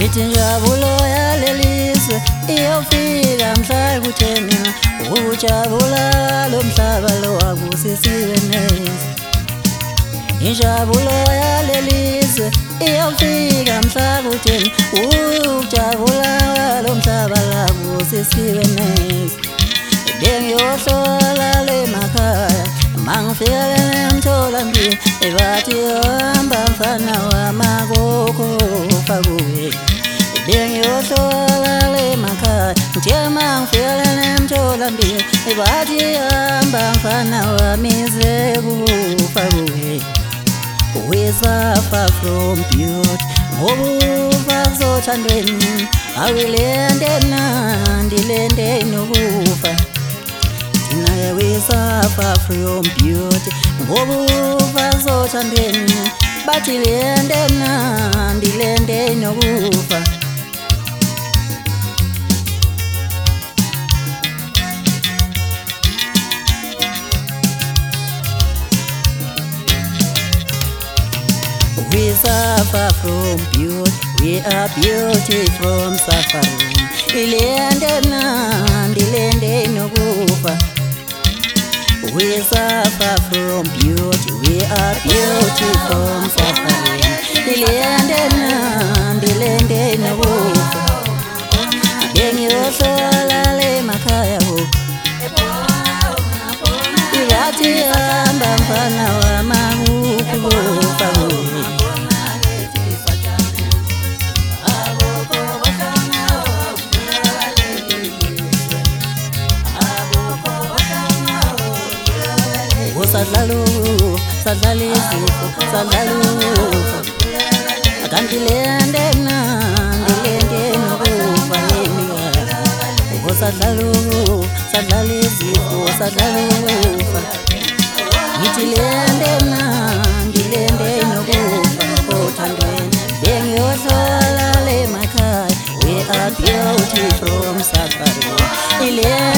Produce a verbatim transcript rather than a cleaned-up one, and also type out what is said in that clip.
Ngithi injabulo yalelizwe iyofika mhla kutheni ukujabula lo mhlaba lo akusisiwe neze. Injabulo yalelizwe iyofika mhla kutheni ukujabula lo mhlaba lo akusisiwe neze. Bengiyohlola le makhaya mangifika emtholampilo bathi hamba mfana wamakoko fakuwe. Bengiyohlola le makhaya ngithe mangifika emtholampilo bathi hamba mfana wamize kufakuwe. We suffer from beauty ngokufa kuzothandweni awilende nandi lende nokufa. We suffer from beauty ngokufa kuzothandweni bathi lende nandi lende nokufa. We suffer from beauty, we are beauty from suffering. Ilende nandi lende nokufa. We suffer from beauty, we are beauty from suffering. Ilende nandi lende nokufa. Bengiyohlola le makhaya ho bathi hamba mfana wamakoko. Sadlalo, sadlali zifo, sadlalo akanti lende nandi lende nokufa yemi. Sadlalo, sadlali zifo, sadlalo ngithi lende nandi lende nokufa othandweni. Bengiyohlola le makhaya we are beauty from suffering.